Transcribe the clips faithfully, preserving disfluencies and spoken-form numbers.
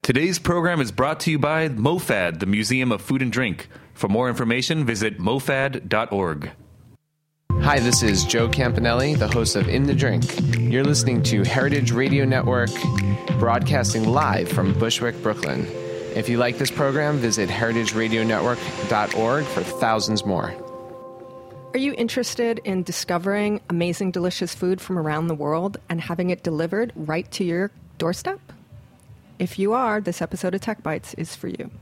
Today's program is brought to you by MoFad, the Museum of Food and Drink. For more information, visit mofad dot org. Hi, this is Joe Campanelli, the host of In the Drink. You're listening to Heritage Radio Network, broadcasting live from Bushwick, Brooklyn. If you like this program, visit heritage radio network dot org for thousands more. Are you interested in discovering amazing, delicious food from around the world and having it delivered right to your doorstep? If you are, this episode of Tech Bites is for you.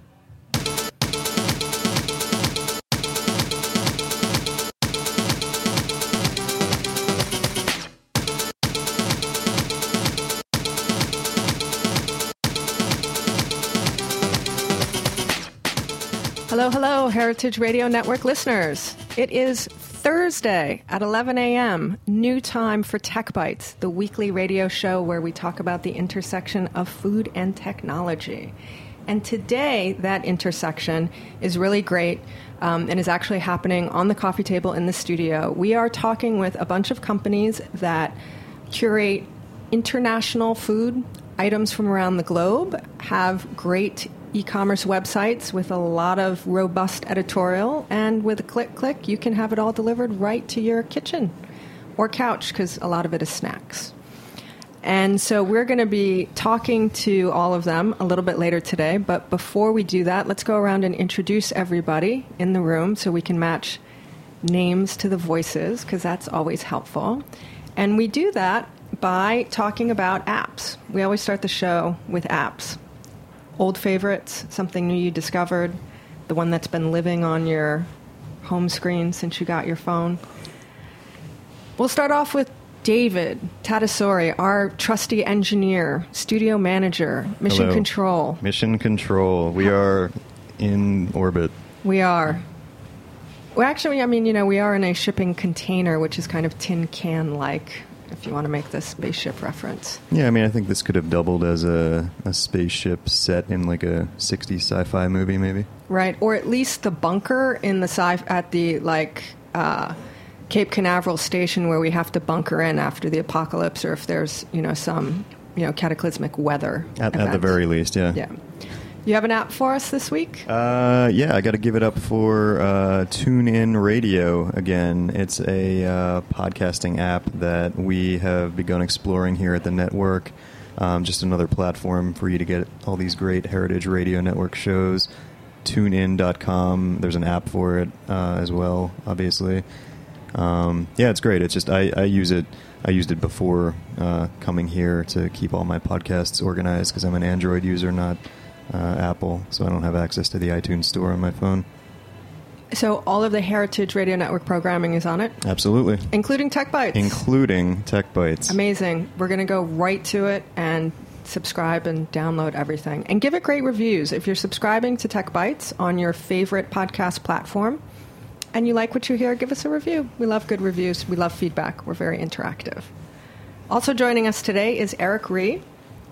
Hello, hello, Heritage Radio Network listeners. It is Thursday at eleven a.m., new time for Tech Bites, the weekly radio show where we talk about the intersection of food and technology. And today, that intersection is really great um, and is actually happening on the coffee table in the studio. We are talking with a bunch of companies that curate international food items from around the globe, have great e-commerce websites with a lot of robust editorial, and with a click click you can have it all delivered right to your kitchen or couch, because a lot of it is snacks. And so we're going to be talking to all of them a little bit later today, but before we do that, let's go around and introduce everybody in the room so we can match names to the voices, because that's always helpful. And we do that by talking about apps. We always start the show with apps. Old favorites, something new you discovered, the one that's been living on your home screen since you got your phone. We'll start off with David Tadasori, our trusty engineer, studio manager, mission Hello. control. Mission control. We are in orbit. We are. Well, actually, I mean, you know, we are in a shipping container, which is kind of tin can-like, if you want to make the spaceship reference. Yeah, I mean, I think this could have doubled as a, a spaceship set in like a sixties sci-fi movie, maybe. Right, or at least the bunker in the sci at the like uh, Cape Canaveral station where we have to bunker in after the apocalypse, or if there's you know some you know cataclysmic weather. At, at the very least, yeah. Yeah. You have an app for us this week? Uh, yeah, I got to give it up for uh, TuneIn Radio again. It's a uh, podcasting app that we have begun exploring here at the network. Um, just another platform for you to get all these great Heritage Radio Network shows. tune in dot com. There's an app for it uh, as well, obviously. Um, yeah, it's great. It's just I, I use it. I used it before uh, coming here to keep all my podcasts organized because I'm an Android user, not Uh, Apple, so I don't have access to the iTunes store on my phone. So all of the Heritage Radio Network programming is on it? Absolutely. Including Tech Bites? Including Tech Bites. Amazing. We're going to go right to it and subscribe and download everything. And give it great reviews. If you're subscribing to Tech Bites on your favorite podcast platform and you like what you hear, give us a review. We love good reviews. We love feedback. We're very interactive. Also joining us today is Eric Ree,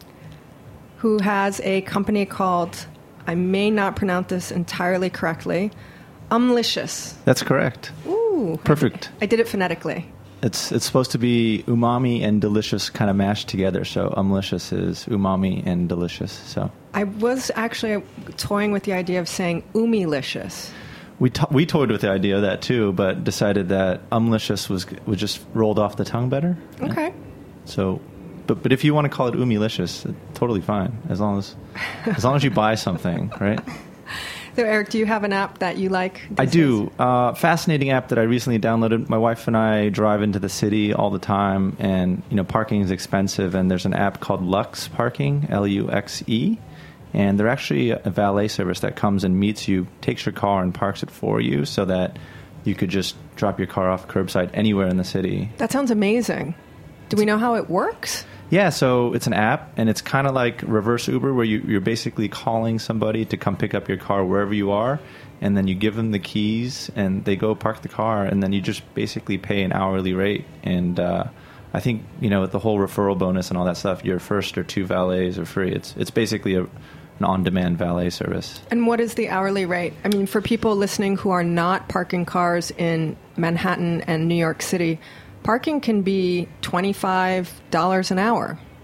who has a company called, I may not pronounce this entirely correctly, Umlicious. That's correct. Ooh. Perfect. I, I did it phonetically. It's it's supposed to be umami and delicious kind of mashed together, so Umlicious is umami and delicious. So I was actually toying with the idea of saying umilicious. We to- we toyed with the idea of that too, but decided that Umlicious was was just rolled off the tongue better. Okay. So But but if you want to call it umilicious, totally fine, as long as as long as you buy something, right? So, Eric, do you have an app that you like? I do. Uh, fascinating app that I recently downloaded. My wife and I drive into the city all the time, and you know parking is expensive. And there's an app called Lux Parking, L U X E, and they're actually a valet service that comes and meets you, takes your car, and parks it for you, so that you could just drop your car off curbside anywhere in the city. That sounds amazing. Do we know how it works? Yeah, so it's an app, and it's kind of like reverse Uber, where you, you're basically calling somebody to come pick up your car wherever you are, and then you give them the keys, and they go park the car, and then you just basically pay an hourly rate. And uh, I think, you know, with the whole referral bonus and all that stuff, your first or two valets are free. It's it's basically a, an on-demand valet service. And what is the hourly rate? I mean, for people listening who are not parking cars in Manhattan and New York City, parking can be twenty-five dollars an hour.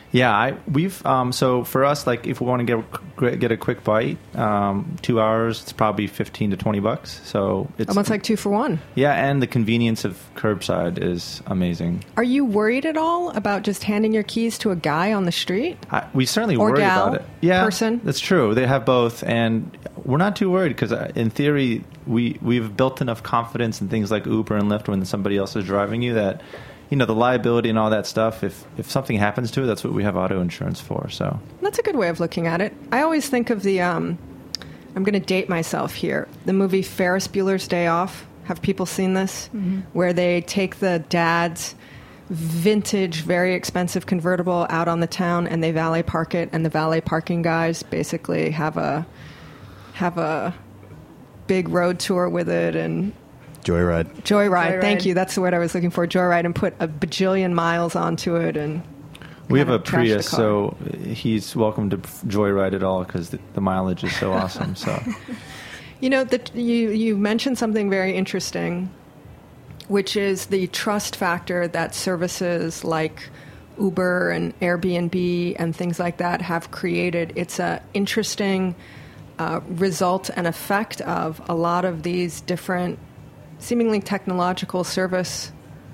Yeah, I we've um, so for us, like if we want to get get a quick bite, um, two hours it's probably fifteen to twenty bucks. So it's almost like two for one. Yeah, and the convenience of curbside is amazing. Are you worried at all about just handing your keys to a guy on the street? I, we certainly or worry gal, about it. Yeah, person. That's true. They have both, and we're not too worried because in theory we we've built enough confidence in things like Uber and Lyft when somebody else is driving you that. You know, the liability and all that stuff, if if something happens to it, that's what we have auto insurance for. So that's a good way of looking at it. I always think of the, um, I'm going to date myself here, the movie Ferris Bueller's Day Off. Have people seen this? Mm-hmm. Where they take the dad's vintage, very expensive convertible out on the town and they valet park it, and the valet parking guys basically have a have a big road tour with it and... Joyride. Joyride. Joyride. Thank you. That's the word I was looking for. Joyride, and put a bajillion miles onto it, and we have a trash the Prius, car. so he's welcome to Joyride it all because the, the mileage is so awesome. So, you know, that you you mentioned something very interesting, which is the trust factor that services like Uber and Airbnb and things like that have created. It's a interesting uh, result and effect of a lot of these different seemingly technological service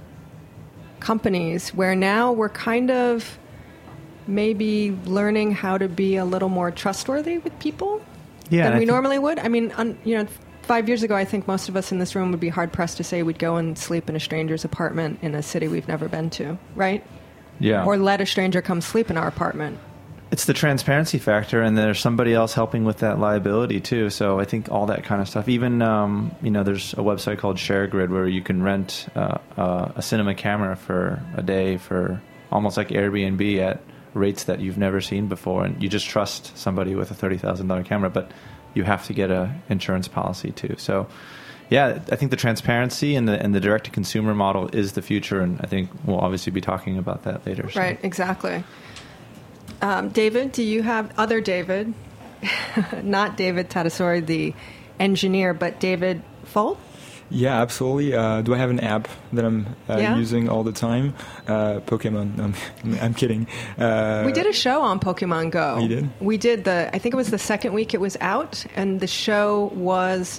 companies where now we're kind of maybe learning how to be a little more trustworthy with people yeah, than we think, normally would. I mean, un, you know, five years ago, I think most of us in this room would be hard-pressed to say we'd go and sleep in a stranger's apartment in a city we've never been to, right? Yeah. Or let a stranger come sleep in our apartment. It's the transparency factor, and there's somebody else helping with that liability too. So I think all that kind of stuff. Even um, you know, there's a website called ShareGrid where you can rent uh, uh, a cinema camera for a day for almost like Airbnb at rates that you've never seen before, and you just trust somebody with a thirty thousand dollar camera, but you have to get a insurance policy too. So yeah, I think the transparency and the and the direct to consumer model is the future, and I think we'll obviously be talking about that later. So. Right, exactly. Um, David, do you have other David, not David Tadasori, the engineer, but David Folt? Yeah, absolutely. Uh, do I have an app that I'm uh, yeah. using all the time? Uh, Pokemon. No, I'm, I'm kidding. Uh, we did a show on Pokemon Go. We did? We did the, I think it was the second week it was out, and the show was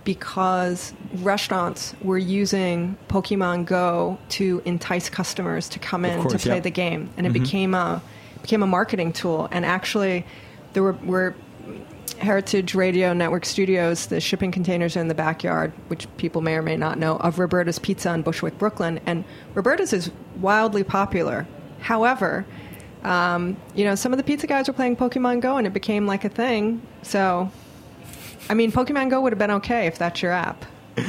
because restaurants were using Pokemon Go to entice customers to come in course, to play yeah. the game, and it Mm-hmm. became a became a marketing tool. And actually, there were, were Heritage Radio Network Studios, the shipping containers are in the backyard, which people may or may not know, of Roberta's Pizza in Bushwick, Brooklyn. And Roberta's is wildly popular. However, um, you know, some of the pizza guys were playing Pokemon Go, and it became like a thing. So, I mean, Pokemon Go would have been okay if that's your app.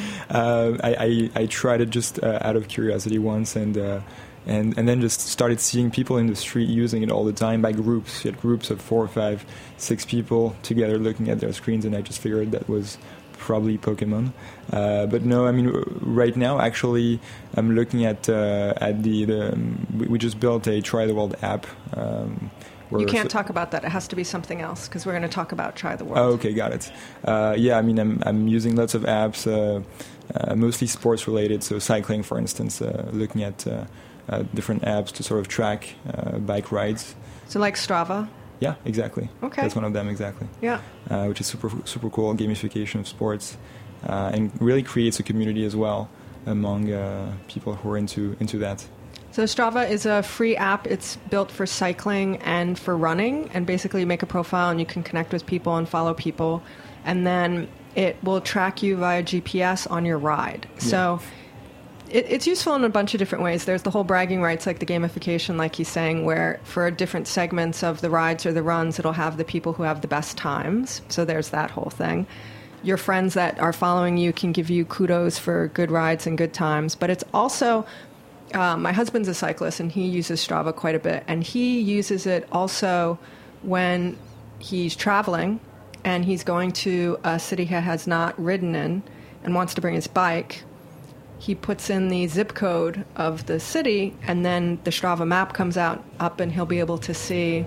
Uh, I, I, I tried it just uh, out of curiosity once, and uh, and and then just started seeing people in the street using it all the time by groups. You had groups of four, five, six people together looking at their screens, and I just figured that was probably Pokemon. Uh, but no, I mean, right now, actually, I'm looking at uh, at the, the um, we, we just built a Try the World app. Um, You can't talk about that. It has to be something else because we're going to talk about Try the World. Oh, okay, got it. Uh, yeah, I mean, I'm I'm using lots of apps, uh, uh, mostly sports related. So cycling, for instance, uh, looking at uh, uh, different apps to sort of track uh, bike rides. So like Strava? Yeah, exactly. Okay. That's one of them, exactly. Yeah. Uh, which is super super cool, gamification of sports, uh, and really creates a community as well among uh, people who are into into that. So Strava is a free app. It's built for cycling and for running, and basically you make a profile and you can connect with people and follow people, and then it will track you via G P S on your ride. Yeah. So it, it's useful in a bunch of different ways. There's the whole bragging rights, like the gamification, like he's saying, where for different segments of the rides or the runs, it'll have the people who have the best times. So there's that whole thing. Your friends that are following you can give you kudos for good rides and good times, but it's also... Um, my husband's a cyclist, and he uses Strava quite a bit. And he uses it also when he's traveling and he's going to a city he has not ridden in and wants to bring his bike. He puts in the zip code of the city, and then the Strava map comes out up, and he'll be able to see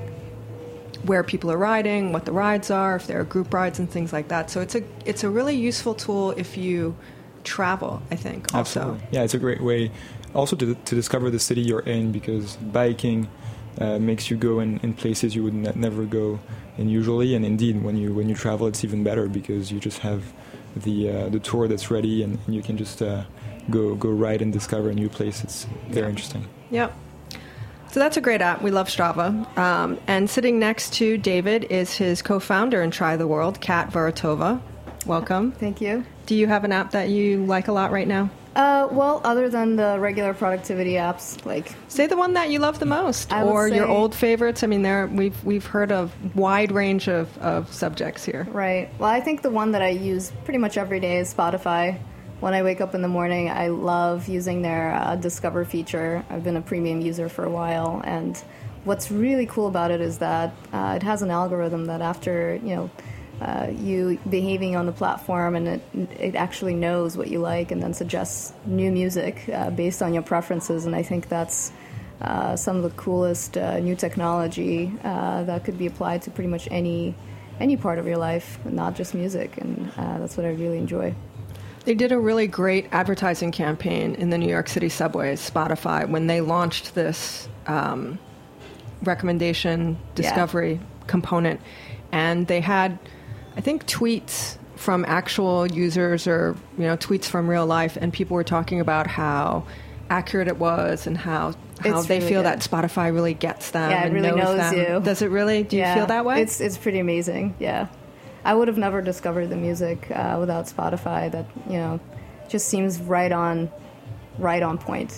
where people are riding, what the rides are, if there are group rides and things like that. So it's a it's a really useful tool if you travel, I think, also. Absolutely. Yeah, it's a great way also to to discover the city you're in, because biking uh, makes you go in, in places you would ne- never go in usually. And indeed, when you when you travel, it's even better because you just have the uh, the tour that's ready, and, and you can just uh, go go ride and discover a new place. It's very interesting. Yep. So that's a great app. We love Strava. Um, and sitting next to David is his co-founder in Try the World, Kat Varatova. Welcome. Thank you. Do you have an app that you like a lot right now? Uh, well, other than the regular productivity apps, like say the one that you love the most, I would or say- your old favorites. I mean, there we've we've heard of wide range of, of subjects here. right. Well, I think the one that I use pretty much every day is Spotify. When I wake up in the morning, I love using their uh, Discover feature. I've been a premium user for a while, and what's really cool about it is that uh, it has an algorithm that after you know uh, you behaving on the platform, and it it actually knows what you like, and then suggests new music uh, based on your preferences. And I think that's uh, some of the coolest uh, new technology uh, that could be applied to pretty much any any part of your life, not just music. And uh, that's what I really enjoy. They did a really great advertising campaign in the New York City subways, Spotify, when they launched this um, recommendation discovery component. And they had, I think, tweets from actual users or, you know, tweets from real life. And people were talking about how accurate it was and how, how It's they really feel good. that Spotify really gets them Yeah, it and really knows, knows them. you. Does it really? Do you Yeah, feel that way? It's it's pretty amazing. Yeah, I would have never discovered the music uh, without Spotify. That you know, just seems right on, right on point.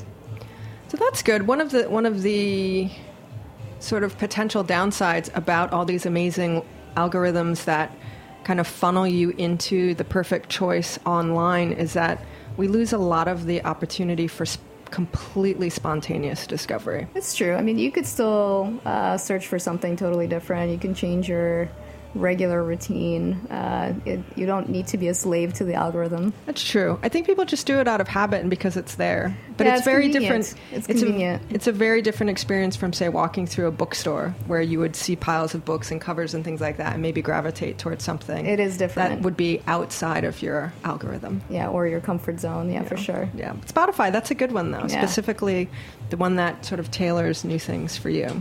So that's good. One of the one of the sort of potential downsides about all these amazing algorithms that kind of funnel you into the perfect choice online is that we lose a lot of the opportunity for sp- completely spontaneous discovery. It's true. I mean, you could still uh, search for something totally different. You can change your regular routine. Uh, it, you don't need to be a slave to the algorithm. That's true. I think people just do it out of habit and because it's there. But Yeah, it's, it's very convenient. different. It's a- convenient. it's a very different experience from, say, walking through a bookstore where you would see piles of books and covers and things like that and maybe gravitate towards something. It is different. That would be outside of your algorithm. Yeah, or your comfort zone. Yeah, for sure. Yeah. Spotify, that's a good one, though. Yeah. Specifically the one that sort of tailors new things for you.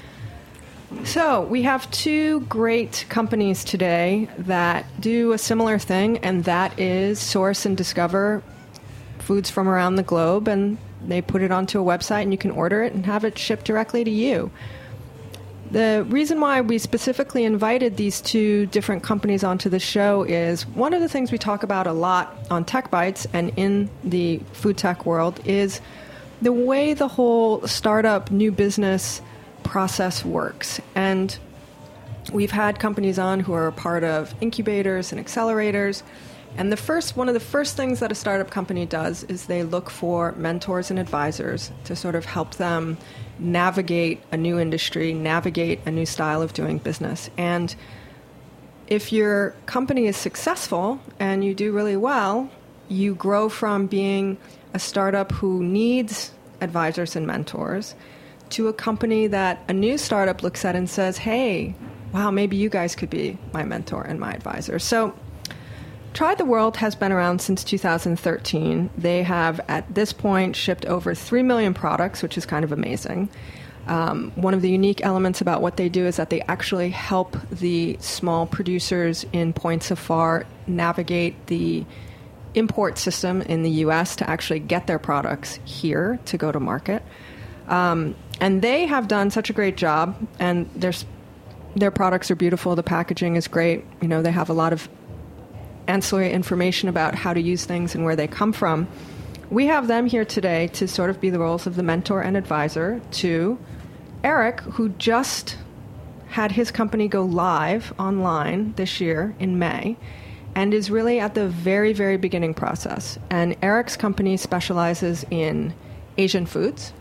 So we have two great companies today that do a similar thing, and that is source and discover foods from around the globe, and they put it onto a website, and you can order it and have it shipped directly to you. The reason why we specifically invited these two different companies onto the show is one of the things we talk about a lot on Tech Bites and in the food tech world is the way the whole startup new business process works. And we've had companies on who are a part of incubators and accelerators. And the first, one of the first things that a startup company does is they look for mentors and advisors to sort of help them navigate a new industry, navigate a new style of doing business. And if your company is successful and you do really well, you grow from being a startup who needs advisors and mentors to a company that a new startup looks at and says, hey, wow, maybe you guys could be my mentor and my advisor. So Try the World has been around since two thousand thirteen. They have, at this point, shipped over three million products, which is kind of amazing. Um, one of the unique elements about what they do is that they actually help the small producers in points of far navigate the import system in the U S to actually get their products here to go to market. Um, and they have done such a great job, and their, their products are beautiful. The packaging is great. You know, they have a lot of ancillary information about how to use things and where they come from. We have them here today to sort of be the roles of the mentor and advisor to Eric, who just had his company go live online this year in May and is really at the very, very beginning process. And Eric's company specializes in Asian foods.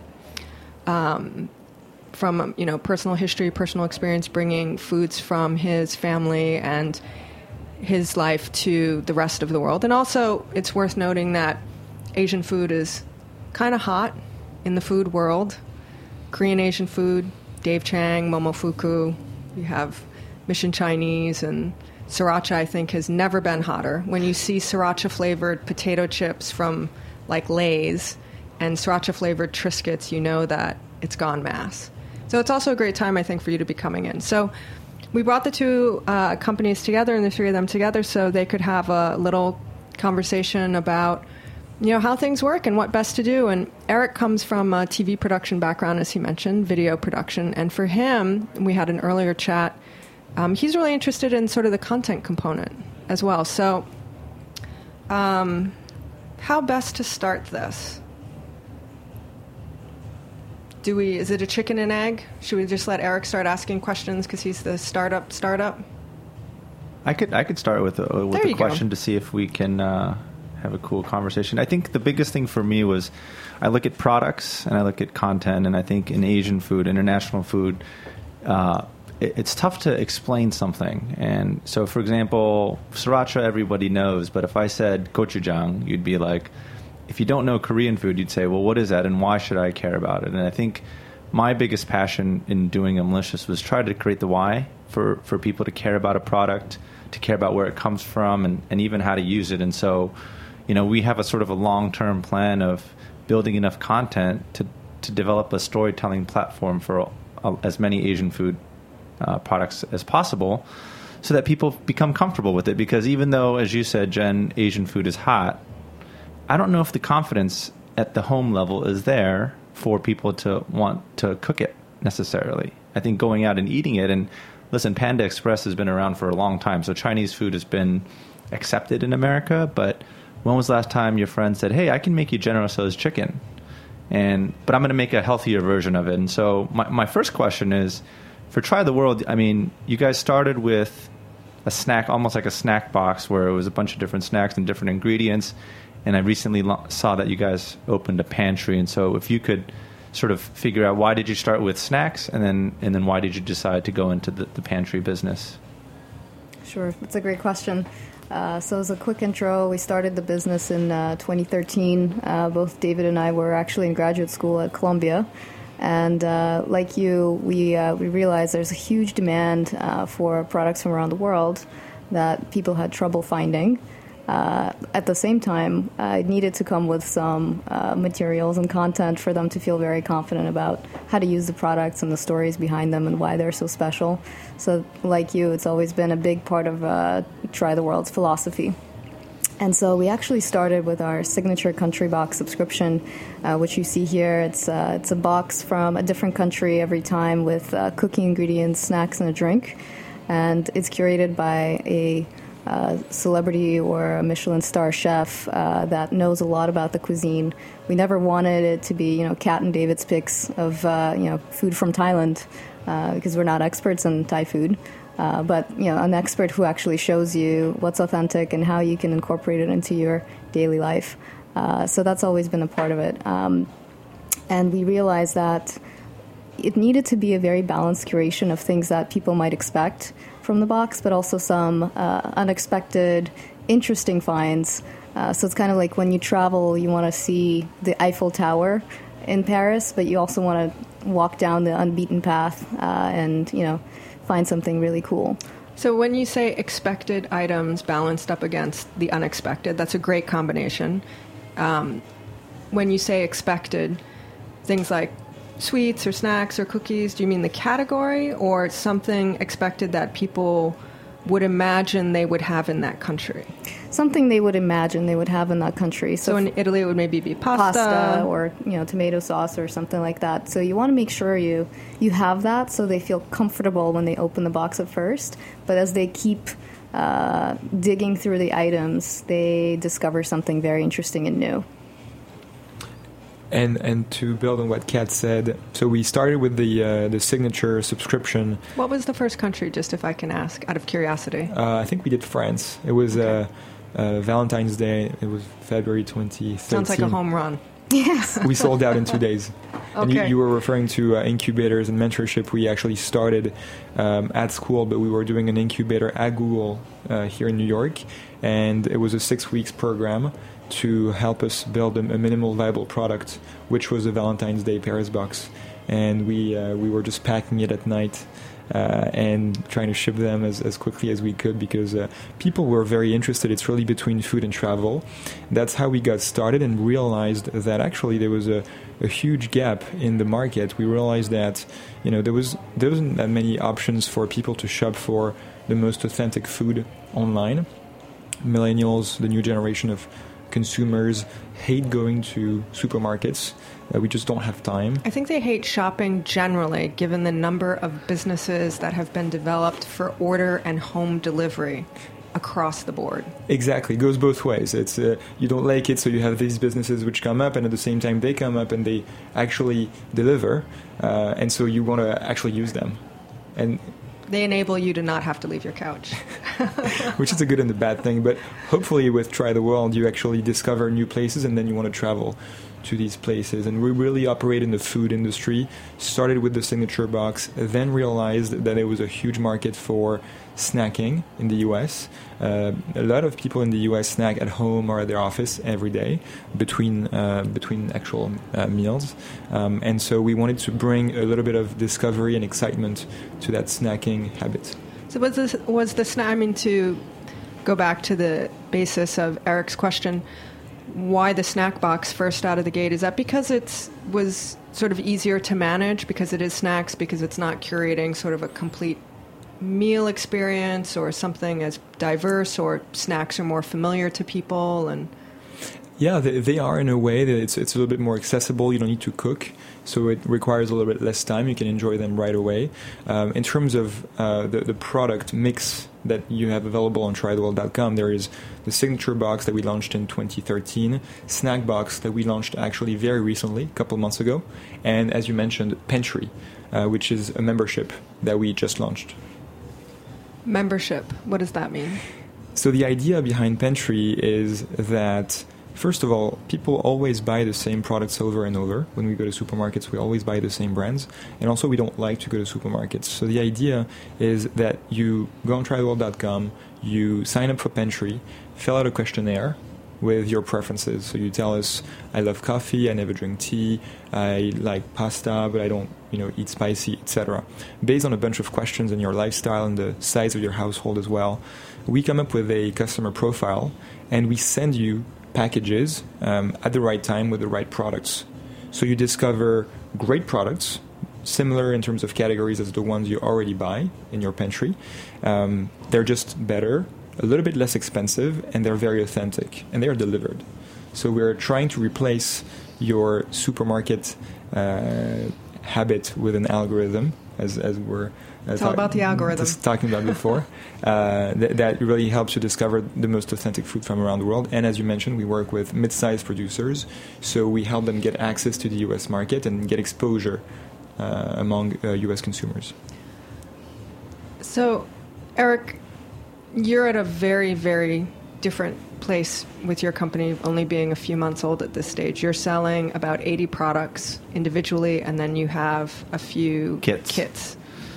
Um, from, you know, personal history, personal experience, bringing foods from his family and his life to the rest of the world. And also, it's worth noting that Asian food is kind of hot in the food world. Korean Asian food, Dave Chang, Momofuku. You have Mission Chinese, and sriracha, I think, has never been hotter. When you see sriracha-flavored potato chips from, like, Lay's and sriracha-flavored Triscuits, you know that it's gone mass. So it's also a great time, I think, for you to be coming in. So we brought the two uh, companies together and the three of them together so they could have a little conversation about, you know, how things work and what best to do. And Eric comes from a T V production background, as he mentioned, video production. And for him, we had an earlier chat, um, he's really interested in sort of the content component as well. So um, how best to start this? Do we, is it a chicken and egg? Should we just let Eric start asking questions because he's the startup startup? I could I could start with a, with a question go. to see if we can uh, have a cool conversation. I think the biggest thing for me was I look at products and I look at content, and I think in Asian food, international food, uh, it, it's tough to explain something. And so, for example, sriracha everybody knows, but if I said gochujang, you'd be like, if you don't know Korean food, you'd say, well, what is that and why should I care about it? And I think my biggest passion in doing Imlicious was try to create the why for, for people to care about a product, to care about where it comes from, and, and even how to use it. And so, you know, we have a sort of a long-term plan of building enough content to, to develop a storytelling platform for uh, as many Asian food uh, products as possible so that people become comfortable with it. Because even though, as you said, Jen, Asian food is hot, I don't know if the confidence at the home level is there for people to want to cook it necessarily. I think going out and eating it, and listen, Panda Express has been around for a long time, so Chinese food has been accepted in America, but when was the last time your friend said, hey, I can make you General Tso's chicken, and but I'm going to make a healthier version of it? And so my, my first question is, for Try the World, I mean, you guys started with a snack, almost like a snack box, where it was a bunch of different snacks and different ingredients. And I recently lo- saw that you guys opened a pantry. And so if you could sort of figure out, why did you start with snacks, and then and then why did you decide to go into the, the pantry business? Sure. That's a great question. Uh, so as a quick intro, we started the business in uh, twenty thirteen. Uh, both David and I were actually in graduate school at Columbia. And uh, like you, we, uh, we realized there's a huge demand uh, for products from around the world that people had trouble finding. Uh, at the same time, I needed to come with some uh, materials and content for them to feel very confident about how to use the products and the stories behind them and why they're so special. So like you, it's always been a big part of uh, Try the World's philosophy. And so we actually started with our signature country box subscription, uh, which you see here. It's, uh, it's a box from a different country every time with uh, cooking ingredients, snacks, and a drink. And it's curated by a Uh, celebrity or a Michelin star chef uh, that knows a lot about the cuisine. We never wanted it to be, you know, Kat and David's picks of, uh, you know, food from Thailand uh, because we're not experts in Thai food. Uh, but, you know, an expert who actually shows you what's authentic and how you can incorporate it into your daily life. Uh, so that's always been a part of it. Um, and we realized that it needed to be a very balanced curation of things that people might expect from the box, but also some uh, unexpected, interesting finds. Uh, so it's kind of like when you travel, you want to see the Eiffel Tower in Paris, but you also want to walk down the unbeaten path uh, and, you know, find something really cool. So when you say expected items balanced up against the unexpected, that's a great combination. Um, when you say expected, things like sweets or snacks or cookies, do you mean the category, or something expected that people would imagine they would have in that country? Something they would imagine they would have in that country. So, so in Italy, it would maybe be pasta. Pasta or, you know, tomato sauce or something like that. So you want to make sure you, you have that so they feel comfortable when they open the box at first. But as they keep uh, digging through the items, they discover something very interesting and new. And and to build on what Kat said, so we started with the uh, the signature subscription. What was the first country, just if I can ask, out of curiosity? Uh, I think we did France. It was okay. uh, uh, Valentine's Day. It was February twenty thirteen. Sounds like a home run. Yes. We sold out in two days. Okay. And you, you were referring to uh, incubators and mentorship. We actually started um, at school, but we were doing an incubator at Google uh, here in New York. And it was a six weeks program to help us build a, a minimal viable product, which was a Valentine's Day Paris box. And we uh, we were just packing it at night uh, and trying to ship them as, as quickly as we could because uh, people were very interested. It's really between food and travel. That's how we got started and realized that actually there was a, a huge gap in the market. We realized that you know there was there wasn't that many options for people to shop for the most authentic food online. Millennials, the new generation of consumers, hate going to supermarkets. Uh, we just don't have time. I think they hate shopping generally, given the number of businesses that have been developed for order and home delivery across the board. Exactly. It goes both ways. It's uh, you don't like it, so you have these businesses which come up, and at the same time they come up and they actually deliver, uh, and so you want to actually use them. And they enable you to not have to leave your couch. Which is a good and a bad thing. But hopefully with Try the World, you actually discover new places and then you want to travel to these places. And we really operate in the food industry. Started with the signature box, then realized that there was a huge market for snacking in the U S. Uh, a lot of people in the U S snack at home or at their office every day between uh, between actual uh, meals. Um, and so we wanted to bring a little bit of discovery and excitement to that snacking habit. So was this, was the snack, I mean, to go back to the basis of Eric's question, why the snack box first out of the gate? Is that because it was sort of easier to manage because it is snacks, because it's not curating sort of a complete meal experience or something as diverse, or snacks are more familiar to people? And yeah, they, they are in a way that it's it's a little bit more accessible. You don't need to cook, so it requires a little bit less time. You can enjoy them right away. Um, in terms of uh, the, the product mix that you have available on try the world dot com, there is the signature box that we launched in twenty thirteen, snack box that we launched actually very recently, a couple of months ago, and as you mentioned, Pantry, uh, which is a membership that we just launched. Membership, what does that mean? So the idea behind Pantry is that, first of all, people always buy the same products over and over. When we go to supermarkets, we always buy the same brands. And also, we don't like to go to supermarkets. So the idea is that you go on try the world dot com, you sign up for Pantry, fill out a questionnaire with your preferences. So you tell us, I love coffee, I never drink tea, I like pasta, but I don't, you know, eat spicy, et cetera. Based on a bunch of questions and your lifestyle and the size of your household as well, we come up with a customer profile and we send you packages um, at the right time with the right products. So you discover great products, similar in terms of categories as the ones you already buy in your pantry. Um, they're just better, a little bit less expensive, and they're very authentic, and they're delivered. So we're trying to replace your supermarket uh, habit with an algorithm, as as we're uh, it's all about the algorithm. talking about before. uh, th- that really helps you discover the most authentic food from around the world. And as you mentioned, we work with mid-sized producers, so we help them get access to the U S market and get exposure uh, among uh, U S consumers. So, Eric, you're at a very, very different place with your company, only being a few months old at this stage. You're selling about eighty products individually, and then you have a few kits. kits.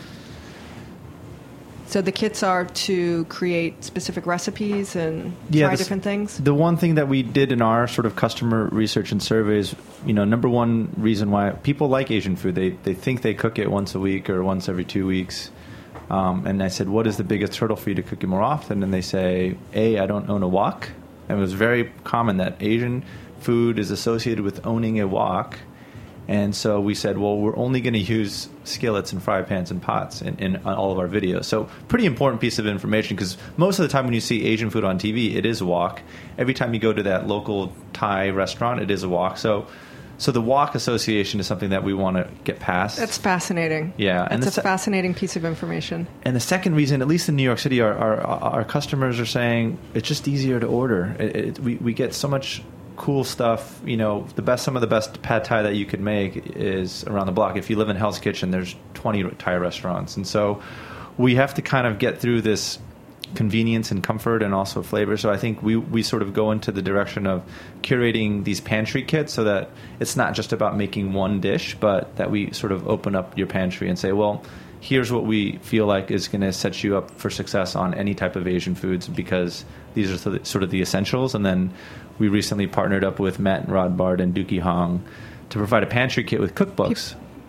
So the kits are to create specific recipes and yeah, try this, different things? The one thing that we did in our sort of customer research and surveys, you know, number one reason why people like Asian food, they, they think they cook it once a week or once every two weeks. Um, and I said, what is the biggest hurdle for you to cook it more often? And they say, A, I don't own a wok. And it was very common that Asian food is associated with owning a wok. And so we said, well, we're only going to use skillets and fry pans and pots in, in all of our videos. So pretty important piece of information, because most of the time when you see Asian food on T V, it is a wok. Every time you go to that local Thai restaurant, it is a wok. So So the wok association is something that we want to get past. That's fascinating. Yeah. That's and a se- fascinating piece of information. And the second reason, at least in New York City, our our, our customers are saying it's just easier to order. It, it, we, we get so much cool stuff. You know, the best, some of the best pad thai that you could make is around the block. If you live in Hell's Kitchen, there's twenty Thai restaurants. And so we have to kind of get through this convenience and comfort and also flavor. So I think we, we sort of go into the direction of curating these pantry kits so that it's not just about making one dish, but that we sort of open up your pantry and say, well, here's what we feel like is going to set you up for success on any type of Asian foods, because these are sort of the essentials. And then we recently partnered up with Matt and Rodbard and Dookie Hong to provide a pantry kit with cookbooks.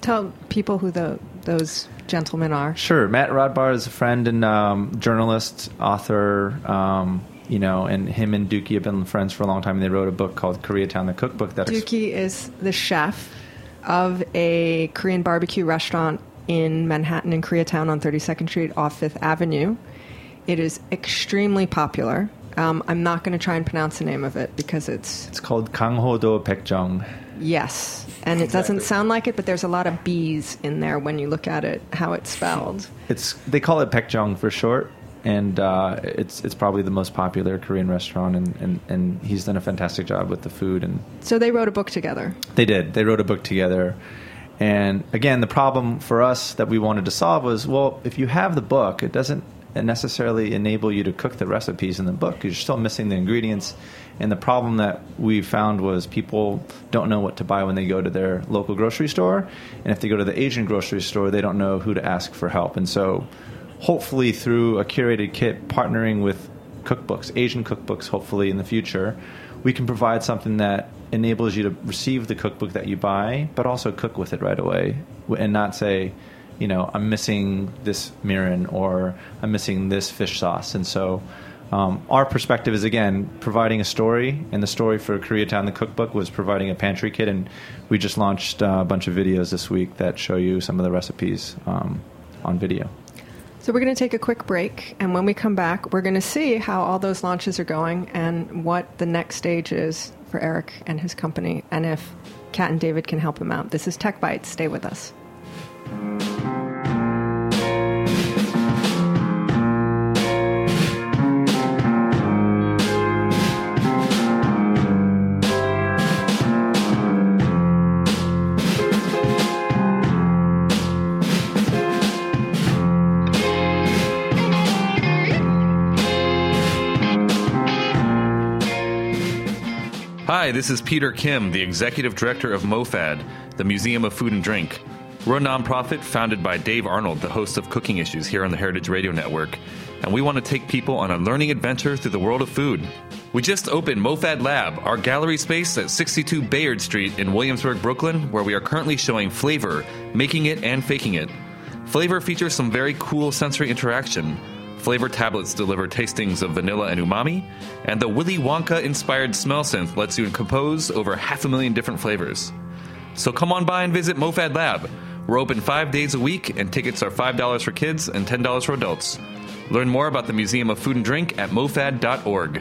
tell people who the those gentlemen are. Sure. Matt Rodbar is a friend and um, journalist, author, um, you know, and him and Dookie have been friends for a long time, and they wrote a book called Koreatown, the cookbook. That Dookie ex- is the chef of a Korean barbecue restaurant in Manhattan in Koreatown on thirty-second Street off Fifth Avenue. It is extremely popular. Um, I'm not going to try and pronounce the name of it because it's... It's called Gangho-do Baekjeong. Yes, and it doesn't sound like it, but there's a lot of B's in there when you look at it, how it's spelled. It's They call it Baekjeong for short, and uh, it's it's probably the most popular Korean restaurant, and, and, and he's done a fantastic job with the food. And so they wrote a book together. They did. They wrote a book together. And again, the problem for us that we wanted to solve was, well, if you have the book, it doesn't necessarily enable you to cook the recipes in the book because you're still missing the ingredients. And the problem that we found was people don't know what to buy when they go to their local grocery store. And if they go to the Asian grocery store, they don't know who to ask for help. And so hopefully through a curated kit, partnering with cookbooks, Asian cookbooks, hopefully in the future, we can provide something that enables you to receive the cookbook that you buy, but also cook with it right away and not say, you know, I'm missing this mirin or I'm missing this fish sauce. And so um, our perspective is, again, providing a story. And the story for Koreatown, the cookbook, was providing a pantry kit. And we just launched uh, a bunch of videos this week that show you some of the recipes um, on video. So we're going to take a quick break. And when we come back, we're going to see how all those launches are going and what the next stage is for Eric and his company, and if Kat and David can help him out. This is Tech Bites. Stay with us. Hi, this is Peter Kim, the Executive Director of MoFad, the Museum of Food and Drink. We're a nonprofit founded by Dave Arnold, the host of Cooking Issues here on the Heritage Radio Network, and we want to take people on a learning adventure through the world of food. We just opened MoFad Lab, our gallery space at sixty-two Bayard Street in Williamsburg, Brooklyn, where we are currently showing Flavor, Making It and Faking It. Flavor features some very cool sensory interaction. Flavor tablets deliver tastings of vanilla and umami, and the Willy Wonka-inspired smell synth lets you compose over half a million different flavors. So come on by and visit MoFad Lab. We're open five days a week, and tickets are five dollars for kids and ten dollars for adults. Learn more about the Museum of Food and Drink at mofad dot org.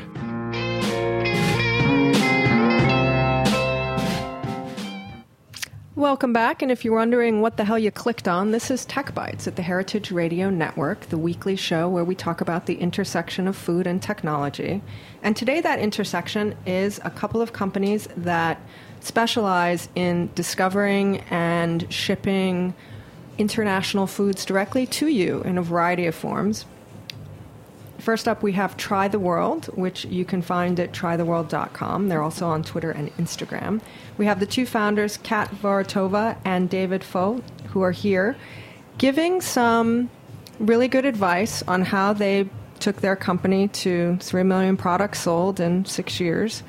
Welcome back, and if you're wondering what the hell you clicked on, this is Tech Bites at the Heritage Radio Network, the weekly show where we talk about the intersection of food and technology. And today that intersection is a couple of companies that specialize in discovering and shipping international foods directly to you in a variety of forms. First up, we have Try the World, which you can find at try the world dot com. They're also on Twitter and Instagram. We have the two founders, Kat Voratova and David Foe, who are here, giving some really good advice on how they took their company to three million products sold in six years.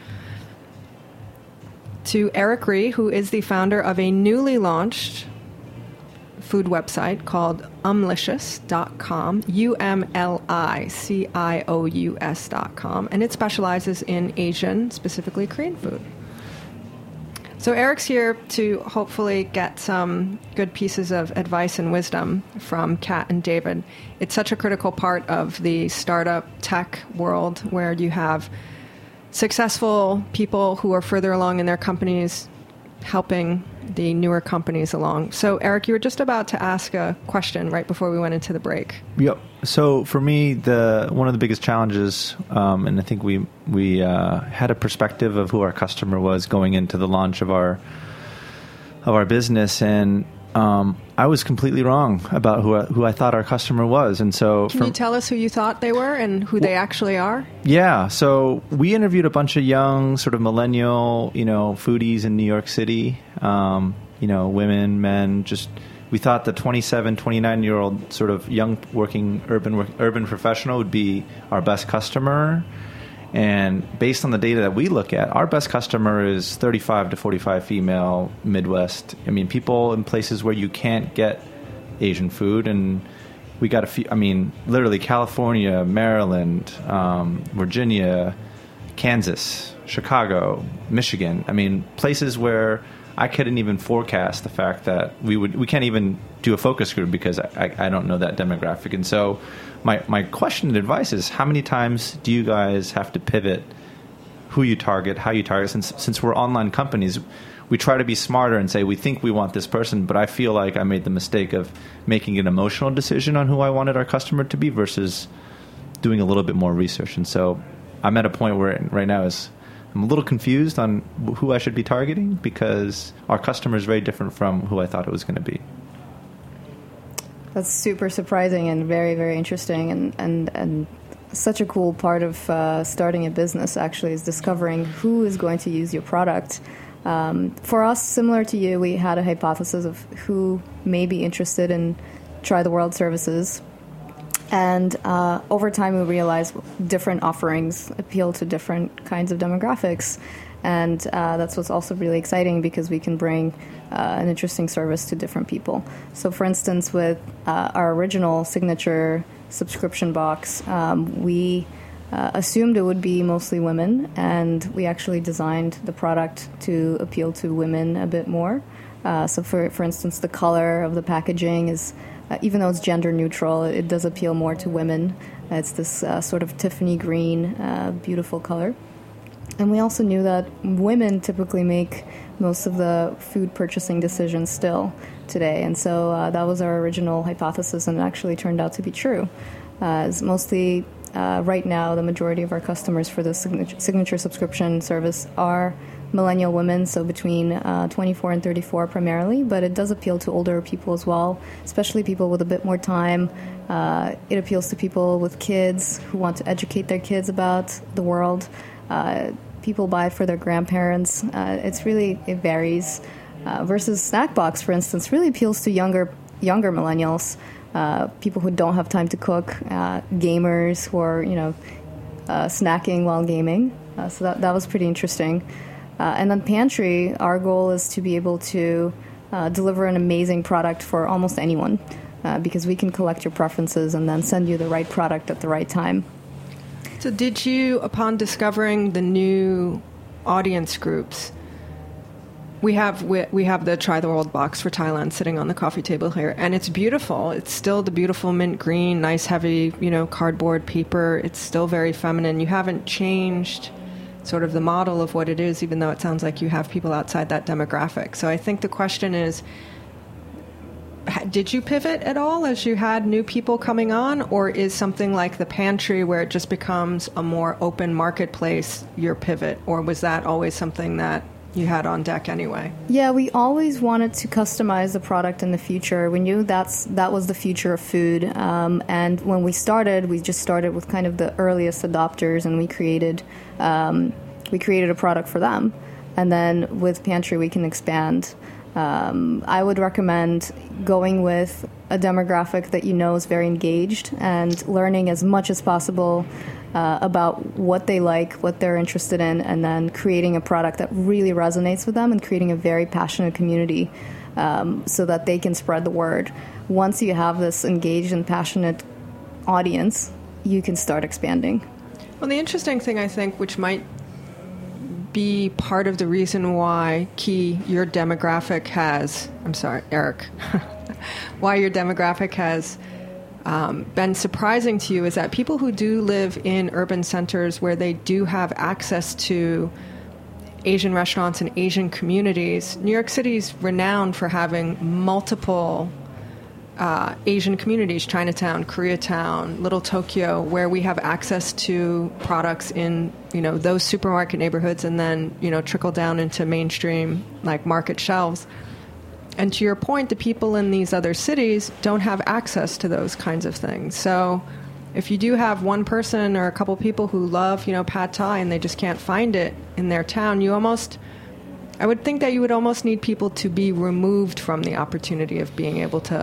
To Eric Ree, who is the founder of a newly launched food website called umlicious dot com, U M L I C I O U S dot com, and it specializes in Asian, specifically Korean food. So Eric's here to hopefully get some good pieces of advice and wisdom from Kat and David. It's such a critical part of the startup tech world where you have successful people who are further along in their companies helping the newer companies along. So, Eric, you were just about to ask a question right before we went into the break. Yep. So, for me, the one of the biggest challenges, um, and I think we we uh, had a perspective of who our customer was going into the launch of our of our business, and um, I was completely wrong about who I, who I thought our customer was. And so, can you tell us who you thought they were and who well, they actually are? Yeah. So we interviewed a bunch of young, sort of millennial, you know, foodies in New York City. Um, you know, women, men. Just we thought the twenty-seven, twenty-nine year old sort of young working urban urban professional would be our best customer. And based on the data that we look at, our best customer is thirty-five to forty-five female, Midwest. I mean, people in places where you can't get Asian food. And we got a few, I mean, literally California, Maryland, um, Virginia, Kansas, Chicago, Michigan. I mean, places where I couldn't even forecast the fact that we would, we can't even do a focus group because I, I don't know that demographic. And so my, my question and advice is, how many times do you guys have to pivot who you target, how you target? Since, since we're online companies, we try to be smarter and say, we think we want this person, but I feel like I made the mistake of making an emotional decision on who I wanted our customer to be versus doing a little bit more research. And so I'm at a point where right now is I'm a little confused on who I should be targeting because our customer is very different from who I thought it was going to be. That's super surprising and very, very interesting, and, and, and such a cool part of uh, starting a business, actually, is discovering who is going to use your product. Um, for us, similar to you, we had a hypothesis of who may be interested in Try the World services. And uh, over time, we realized different offerings appeal to different kinds of demographics. And uh, that's what's also really exciting because we can bring uh, an interesting service to different people. So, for instance, with uh, our original signature subscription box, um, we uh, assumed it would be mostly women, and we actually designed the product to appeal to women a bit more. Uh, so, for for instance, the color of the packaging is, uh, even though it's gender neutral, it does appeal more to women. It's this uh, sort of Tiffany green, uh, beautiful color. And we also knew that women typically make most of the food purchasing decisions still today. And so uh, that was our original hypothesis, and it actually turned out to be true. Uh, it's mostly, uh, right now, the majority of our customers for the signature, signature subscription service are millennial women, so between uh, twenty-four and thirty-four primarily, but it does appeal to older people as well, especially people with a bit more time. Uh, it appeals to people with kids who want to educate their kids about the world. Uh, people buy it for their grandparents. Uh, it's really, it varies. Uh, versus Snackbox, for instance, really appeals to younger younger millennials, uh, people who don't have time to cook, uh, gamers who are, you know, uh, snacking while gaming. Uh, so that, that was pretty interesting. Uh, and then Pantry, our goal is to be able to uh, deliver an amazing product for almost anyone, uh, because we can collect your preferences and then send you the right product at the right time. So did you, upon discovering the new audience groups, we have we, we have the Try the World box for Thailand sitting on the coffee table here, and it's beautiful. It's still the beautiful mint green, nice heavy, you know, cardboard paper. It's still very feminine. You haven't changed sort of the model of what it is, even though it sounds like you have people outside that demographic. So I think the question is, did you pivot at all as you had new people coming on, or is something like the Pantry, where it just becomes a more open marketplace, your pivot, or was that always something that you had on deck anyway? Yeah, we always wanted to customize the product in the future. We knew that's that was the future of food, um, and when we started, we just started with kind of the earliest adopters, and we created um, we created a product for them, and then with Pantry we can expand. Um, I would recommend going with a demographic that you know is very engaged and learning as much as possible uh, about what they like, what they're interested in, and then creating a product that really resonates with them and creating a very passionate community um, so that they can spread the word. Once you have this engaged and passionate audience, you can start expanding. Well, the interesting thing, I think, which might be part of the reason why, Key, your demographic has, I'm sorry, Eric, why your demographic has um, been surprising to you is that people who do live in urban centers where they do have access to Asian restaurants and Asian communities, New York City is renowned for having multiple Uh, Asian communities, Chinatown, Koreatown, Little Tokyo, where we have access to products in, you know, those supermarket neighborhoods and then, you know, trickle down into mainstream, like, market shelves. And to your point, the people in these other cities don't have access to those kinds of things. So if you do have one person or a couple people who love, you know, pad thai and they just can't find it in their town, you almost... I would think that you would almost need people to be removed from the opportunity of being able to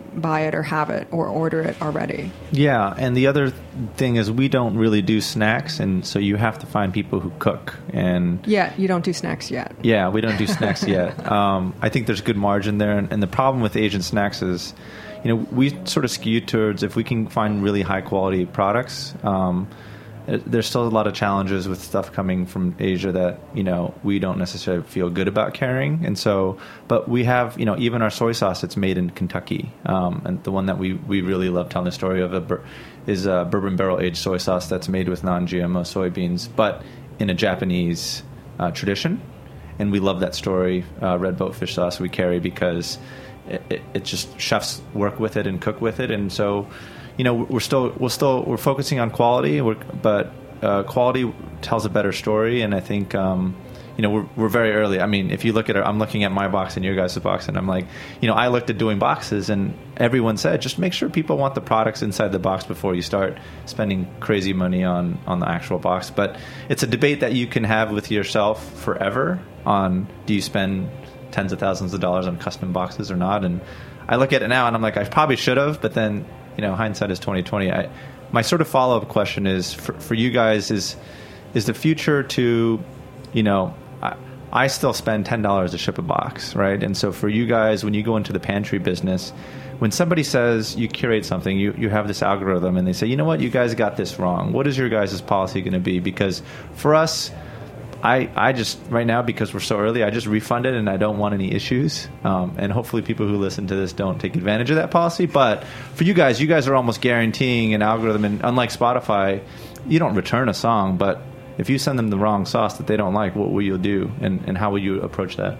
buy it or have it or order it already. Yeah, and the other thing is we don't really do snacks, and so you have to find people who cook. And yeah, you don't do snacks yet. Yeah, we don't do snacks yet. Um, I think there's good margin there, and, and the problem with Asian snacks is, you know, we sort of skew towards if we can find really high quality products. Um, there's still a lot of challenges with stuff coming from Asia that, you know, we don't necessarily feel good about carrying. And so, but we have, you know, even our soy sauce that's made in Kentucky. Um, and the one that we, we really love telling the story of a bur- is a bourbon barrel aged soy sauce that's made with non-G M O soybeans, but in a Japanese uh, tradition. And we love that story, uh, red boatfish sauce we carry because it, it, it just chefs work with it and cook with it. And so, you know, we're still we're still we're focusing on quality, we're, but uh, quality tells a better story. And I think um, you know we're we're very early. I mean, if you look at it, I'm looking at my box and your guys' box, and I'm like, you know, I looked at doing boxes, and everyone said just make sure people want the products inside the box before you start spending crazy money on on the actual box. But it's a debate that you can have with yourself forever on do you spend tens of thousands of dollars on custom boxes or not. And I look at it now and I'm like, I probably should have, but then, you know, hindsight is twenty twenty. I, my sort of follow-up question is for, for you guys is, is the future to, you know, I, I still spend ten dollars to ship a box, right? And so for you guys, when you go into the pantry business, when somebody says you curate something, you, you have this algorithm and they say, you know what, you guys got this wrong. What is your guys' policy going to be? Because for us, I, I just, right now, because we're so early, I just refund it and I don't want any issues. Um, and hopefully people who listen to this don't take advantage of that policy. But for you guys, you guys are almost guaranteeing an algorithm. And unlike Spotify, you don't return a song. But if you send them the wrong sauce that they don't like, what will you do? And, and how will you approach that?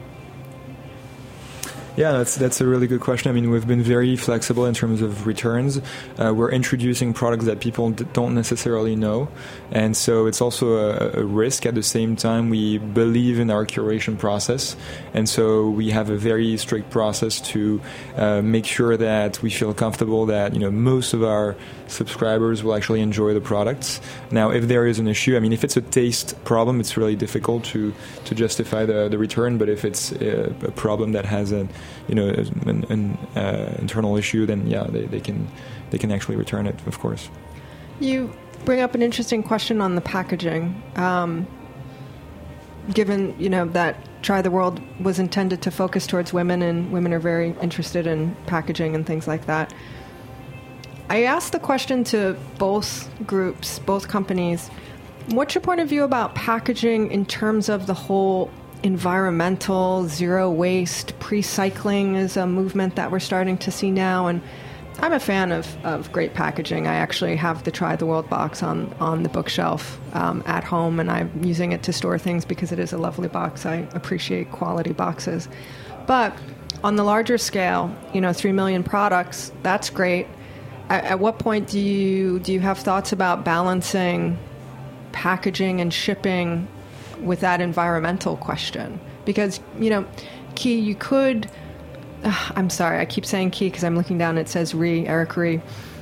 Yeah, that's that's a really good question. I mean, we've been very flexible in terms of returns. Uh, we're introducing products that people d- don't necessarily know, and so it's also a, a risk. At the same time, we believe in our curation process, and so we have a very strict process to uh, make sure that we feel comfortable that, you know, most of our subscribers will actually enjoy the products. Now, if there is an issue, I mean, if it's a taste problem, it's really difficult to to justify the, the return. But if it's a, a problem that has a you know, an, an uh, internal issue, then yeah, they, they can they can actually return it, of course. You bring up an interesting question on the packaging. Um, given, you know, that Try the World was intended to focus towards women, and women are very interested in packaging and things like that. I asked the question to both groups, both companies, what's your point of view about packaging in terms of the whole environmental, zero waste, pre-cycling is a movement that we're starting to see now. And I'm a fan of, of great packaging. I actually have the Try the World box on, on the bookshelf um, at home, and I'm using it to store things because it is a lovely box. I appreciate quality boxes. But on the larger scale, you know, three million products, that's great. At, at what point do you do you have thoughts about balancing packaging and shipping with that environmental question? Because, you know, Key, you could, uh, I'm sorry, I keep saying Key because I'm looking down, it says Ree, Eric Ree.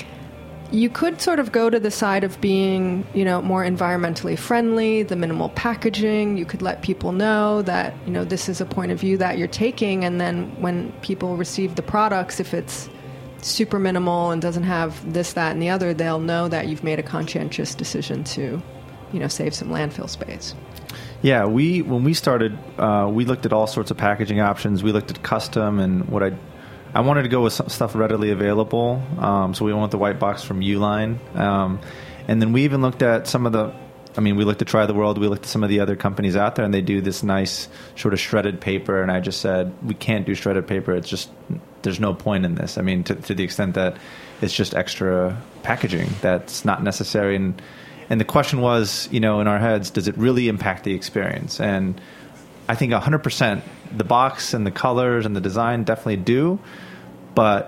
You could sort of go to the side of being, you know, more environmentally friendly, the minimal packaging. You could let people know that, you know, this is a point of view that you're taking, and then when people receive the products, if it's super minimal and doesn't have this, that, and the other, they'll know that you've made a conscientious decision to, you know, save some landfill space. Yeah, we when we started, uh, we looked at all sorts of packaging options. We looked at custom, and what I I wanted to go with some stuff readily available. Um, so we went with the white box from Uline, um, and then we even looked at some of the. I mean, we looked at Try the World. We looked at some of the other companies out there, and they do this nice sort of shredded paper. And I just said, we can't do shredded paper. It's just there's no point in this. I mean, to, to the extent that it's just extra packaging that's not necessary. And And the question was, you know, in our heads, does it really impact the experience? And I think one hundred percent the box and the colors and the design definitely do. But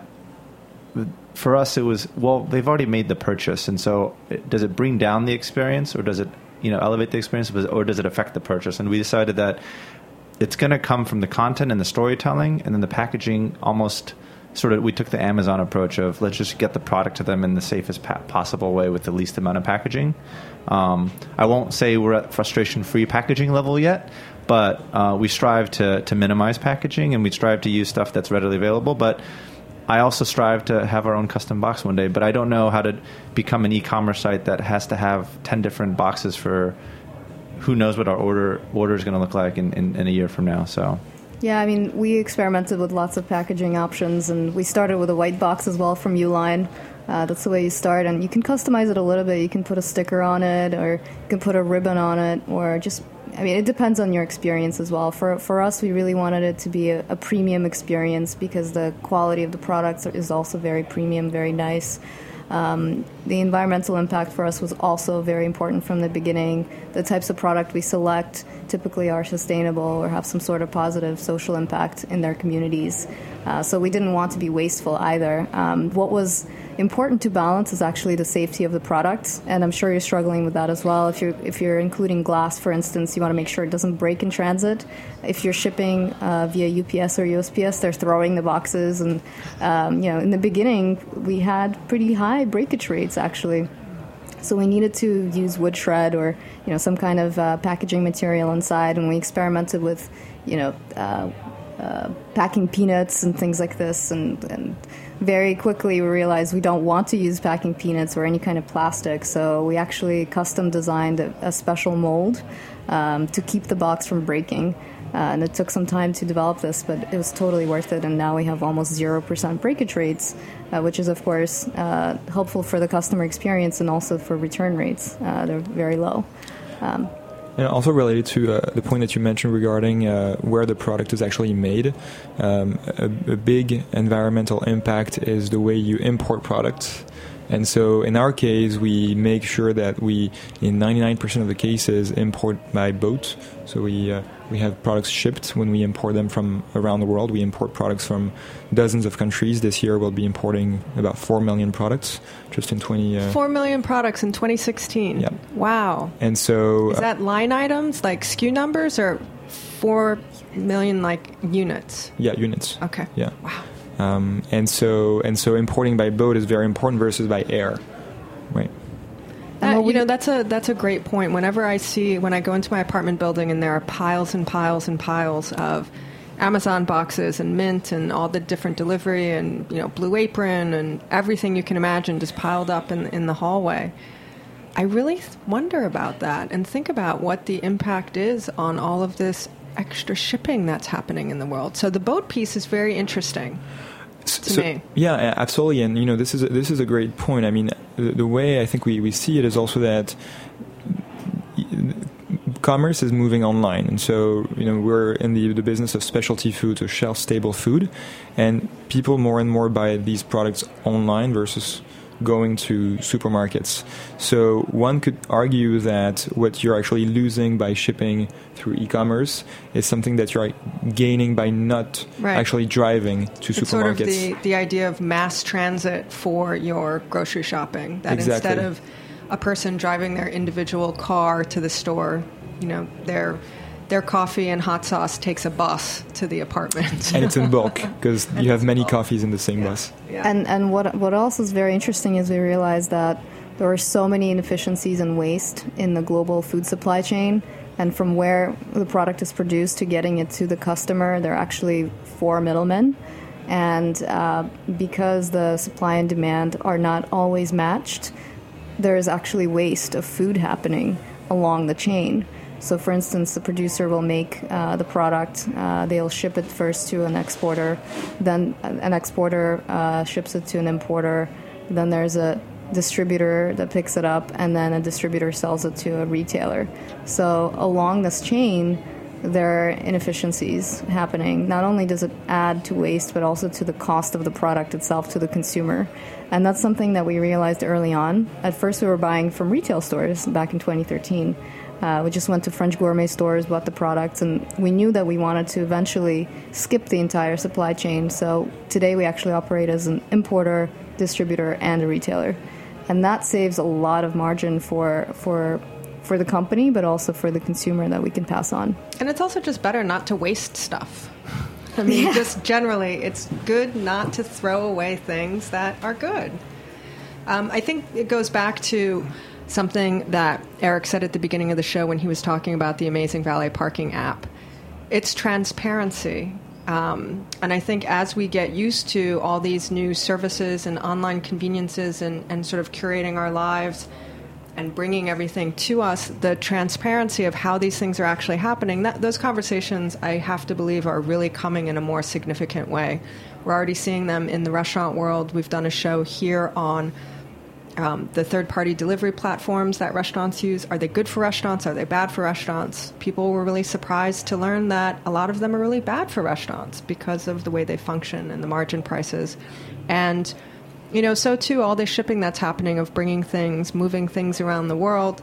for us, it was, well, they've already made the purchase. And so it, does it bring down the experience, or does it, you know, elevate the experience, or does it affect the purchase? And we decided that it's going to come from the content and the storytelling, and then the packaging almost sort of, we took the Amazon approach of let's just get the product to them in the safest pa- possible way with the least amount of packaging. Um, I won't say we're at frustration-free packaging level yet, but uh, we strive to, to minimize packaging, and we strive to use stuff that's readily available. But I also strive to have our own custom box one day, but I don't know how to become an e-commerce site that has to have ten different boxes for who knows what our order order is going to look like in, in, in a year from now. So. Yeah, I mean, we experimented with lots of packaging options, and we started with a white box as well from Uline. Uh, that's the way you start, and you can customize it a little bit. You can put a sticker on it, or you can put a ribbon on it, or just, I mean, it depends on your experience as well. For for us, we really wanted it to be a, a premium experience because the quality of the products is also very premium, very nice. Um, the environmental impact for us was also very important from the beginning. The types of product we select typically are sustainable or have some sort of positive social impact in their communities. Uh, so we didn't want to be wasteful either. Um, what was important to balance is actually the safety of the product, and I'm sure you're struggling with that as well. If you're if you're including glass, for instance, you want to make sure it doesn't break in transit. If you're shipping uh, via U P S or U S P S, they're throwing the boxes, and um, you know, in the beginning we had pretty high breakage rates actually. So we needed to use wood shred or you know some kind of uh, packaging material inside, and we experimented with you know uh, uh, packing peanuts and things like this, and, and very quickly we realized we don't want to use packing peanuts or any kind of plastic. So we actually custom designed a, a special mold um, to keep the box from breaking. Uh, and it took some time to develop this, but it was totally worth it. And now we have almost zero percent breakage rates, uh, which is, of course, uh, helpful for the customer experience and also for return rates. Uh, they're very low. Um, And also related to uh, the point that you mentioned regarding uh, where the product is actually made, um, a, a big environmental impact is the way you import products. And so in our case, we make sure that we, in ninety-nine percent of the cases, import by boat. So we uh, we have products shipped when we import them from around the world. We import products from dozens of countries. This year we'll be importing about four million products just in twenty. Uh, four million products in twenty sixteen. Yeah. Wow. And so... Is that line items, like S K U numbers, or four million, like, units? Yeah, units. Okay. Yeah. Wow. Um, and so and so importing by boat is very important versus by air, right? Uh, you know, that's a that's a great point. Whenever I see, when I go into my apartment building and there are piles and piles and piles of Amazon boxes and Mint and all the different delivery and, you know, Blue Apron and everything you can imagine just piled up in in the hallway, I really wonder about that and think about what the impact is on all of this extra shipping that's happening in the world. So the boat piece is very interesting to so, me. Yeah, absolutely. And, you know, this is a, this is a great point. I mean, the, the way I think we, we see it is also that commerce is moving online. And so, you know, we're in the, the business of specialty food, so shelf-stable food. And people more and more buy these products online versus going to supermarkets. So one could argue that what you're actually losing by shipping through e-commerce is something that you're gaining by not right. actually driving to it's supermarkets. Sort of the, the idea of mass transit for your grocery shopping. That exactly. Instead of a person driving their individual car to the store, you know, their their coffee and hot sauce takes a bus to the apartment. And it's in bulk, because you have many bulk. coffees in the same yeah. bus. Yeah. And and what what else is very interesting is we realize that there are so many inefficiencies and waste in the global food supply chain. And from where the product is produced to getting it to the customer, there are actually four middlemen. And uh, because the supply and demand are not always matched, there is actually waste of food happening along the chain. So, for instance, the producer will make uh, the product, uh, they'll ship it first to an exporter, then an exporter uh, ships it to an importer, then there's a distributor that picks it up, and then a distributor sells it to a retailer. So along this chain, there are inefficiencies happening. Not only does it add to waste, but also to the cost of the product itself to the consumer. And that's something that we realized early on. At first, we were buying from retail stores back in twenty thirteen. Uh, we just went to French gourmet stores, bought the products, and we knew that we wanted to eventually skip the entire supply chain. So today we actually operate as an importer, distributor, and a retailer. And that saves a lot of margin for for for the company, but also for the consumer that we can pass on. And it's also just better not to waste stuff. I mean, yeah. just generally, it's good not to throw away things that are good. Um, I think it goes back to something that Eric said at the beginning of the show when he was talking about the Amazing Valet Parking app. It's transparency. Um, and I think as we get used to all these new services and online conveniences and, and sort of curating our lives and bringing everything to us, the transparency of how these things are actually happening, that, those conversations, I have to believe, are really coming in a more significant way. We're already seeing them in the restaurant world. We've done a show here on um, the third-party delivery platforms that restaurants use. Are they good for restaurants? Are they bad for restaurants? People were really surprised to learn that a lot of them are really bad for restaurants because of the way they function and the margin prices. And you know, so too, all this shipping that's happening of bringing things, moving things around the world,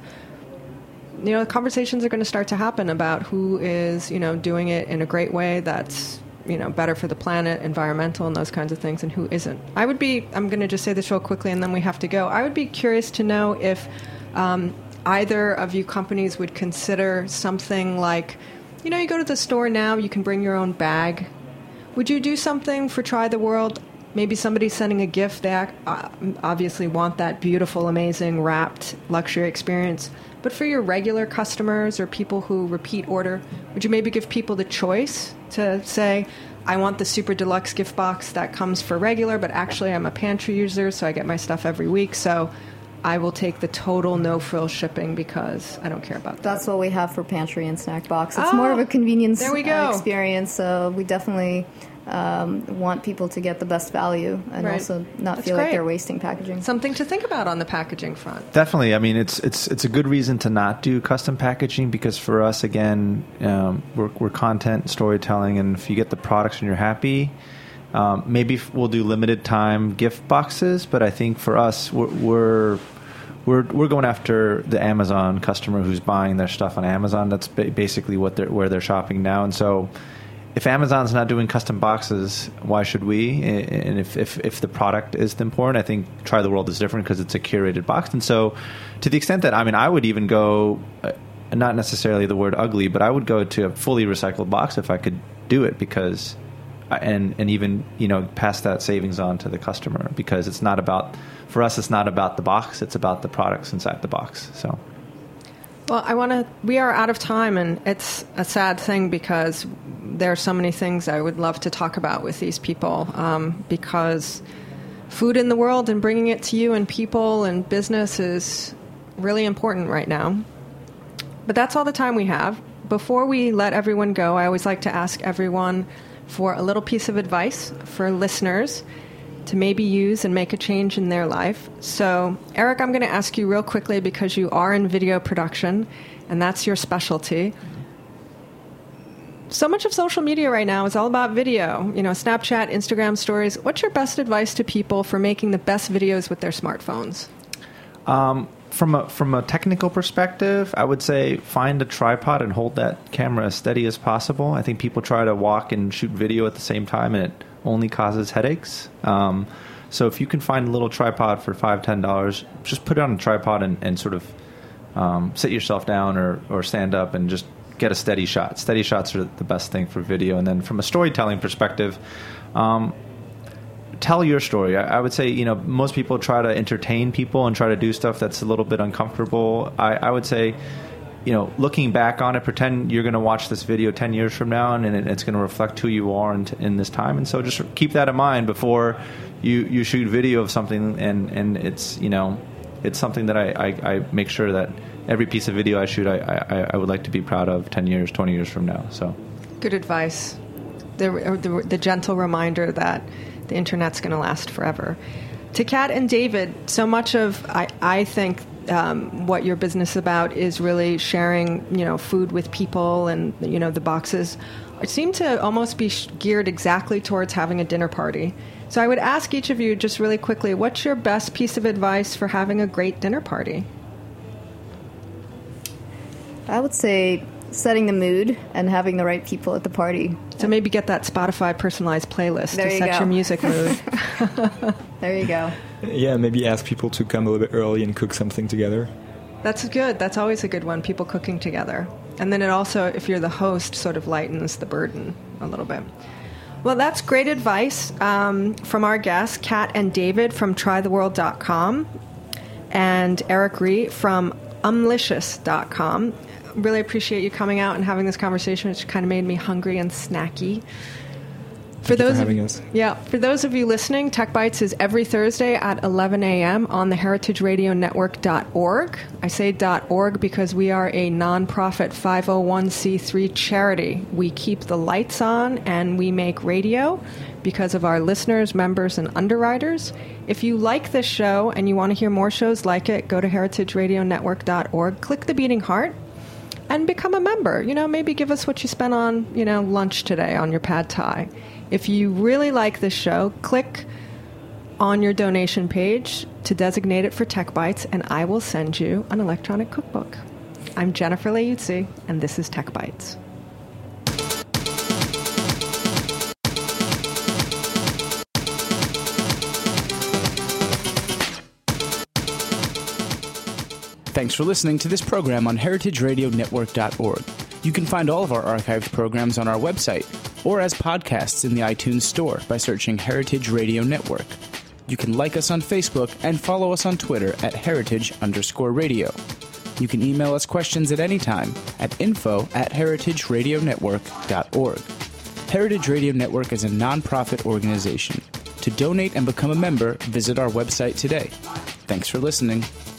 you know, conversations are going to start to happen about who is, you know, doing it in a great way that's, you know, better for the planet, environmental, and those kinds of things, and who isn't. I would be, I'm going to just say this real quickly and then we have to go. I would be curious to know if um, either of you companies would consider something like, you know, you go to the store now, you can bring your own bag. Would you do something for Try the World? Maybe somebody's sending a gift. They obviously want that beautiful, amazing, wrapped luxury experience. But for your regular customers or people who repeat order, would you maybe give people the choice to say, I want the super deluxe gift box that comes for regular, but actually I'm a pantry user, so I get my stuff every week, so I will take the total no-frill shipping because I don't care about that. That's what we have for pantry and snack box. It's oh, more of a convenience there we go. Uh, experience, so we definitely um, want people to get the best value and right. also not That's feel great. like they're wasting packaging. Something to think about on the packaging front. Definitely. I mean, it's it's it's a good reason to not do custom packaging because for us, again, um, we're, we're content and storytelling, and if you get the products and you're happy, um, maybe we'll do limited time gift boxes. But I think for us, we're, we're We're we're going after the Amazon customer who's buying their stuff on Amazon. That's ba- basically what they're where they're shopping now. And so, if Amazon's not doing custom boxes, why should we? And if if, if the product is important, I think Try the World is different because it's a curated box. And so, to the extent that I mean, I would even go, uh, not necessarily the word ugly, but I would go to a fully recycled box if I could do it because. And and even you know pass that savings on to the customer because it's not about for us it's not about the box, it's about the products inside the box. So well, I want to we are out of time, and it's a sad thing because there are so many things I would love to talk about with these people um, because food in the world and bringing it to you and people and business is really important right now. But that's all the time we have. Before we let everyone go, I always like to ask everyone for a little piece of advice for listeners to maybe use and make a change in their life. So, Eric, I'm going to ask you real quickly because you are in video production, and that's your specialty. So much of social media right now is all about video. You know, Snapchat, Instagram stories. What's your best advice to people for making the best videos with their smartphones? Um, from a from a technical perspective, I would say find a tripod and hold that camera as steady as possible. I think people try to walk and shoot video at the same time, and it only causes headaches. Um, so if you can find a little tripod for five, ten dollars, just put it on a tripod and, and sort of um, sit yourself down or, or stand up and just get a steady shot. Steady shots are the best thing for video. And then from a storytelling perspective, um, tell your story. I, I would say, you know, most people try to entertain people and try to do stuff that's a little bit uncomfortable. I, I would say, you know, looking back on it, pretend you're going to watch this video ten years from now, and it, it's going to reflect who you are in, in this time. And so just keep that in mind before you, you shoot video of something, and, and it's, you know, it's something that I, I, I make sure that every piece of video I shoot, I, I, I would like to be proud of ten years, twenty years from now. So, good advice. The, the, the gentle reminder that the internet's going to last forever. To Kat and David, so much of, I, I think, um, what your business is about is really sharing, you know, food with people and, you know, the boxes seem to almost be geared exactly towards having a dinner party. So I would ask each of you just really quickly, what's your best piece of advice for having a great dinner party? I would say setting the mood and having the right people at the party. So maybe get that Spotify personalized playlist there to you set go. your music mood. There you go. Yeah, maybe ask people to come a little bit early and cook something together. That's good. That's always a good one, people cooking together. And then it also, if you're the host, sort of lightens the burden a little bit. Well, that's great advice um, from our guests, Kat and David from try the world dot com and Eric Ree from umlicious dot com. Really appreciate you coming out and having this conversation, which kind of made me hungry and snacky. For those for of, having us. Yeah, for those of you listening, Tech Bites is every Thursday at eleven a.m. on the heritage radio network dot org. I say .org because we are a nonprofit five oh one c three charity. We keep the lights on and we make radio because of our listeners, members, and underwriters. If you like this show and you want to hear more shows like it, go to heritage radio network dot org, click the beating heart, and become a member. You know, maybe give us what you spent on, you know, lunch today on your pad thai. If you really like this show, click on your donation page to designate it for Tech Bites, and I will send you an electronic cookbook. I'm Jennifer Leuzzi, and this is Tech Bites. Thanks for listening to this program on heritage radio network dot org. You can find all of our archived programs on our website or as podcasts in the iTunes Store by searching Heritage Radio Network. You can like us on Facebook and follow us on Twitter at heritage underscore radio. You can email us questions at any time at info at heritage radio network dot org. Heritage Radio Network is a nonprofit organization. To donate and become a member, visit our website today. Thanks for listening.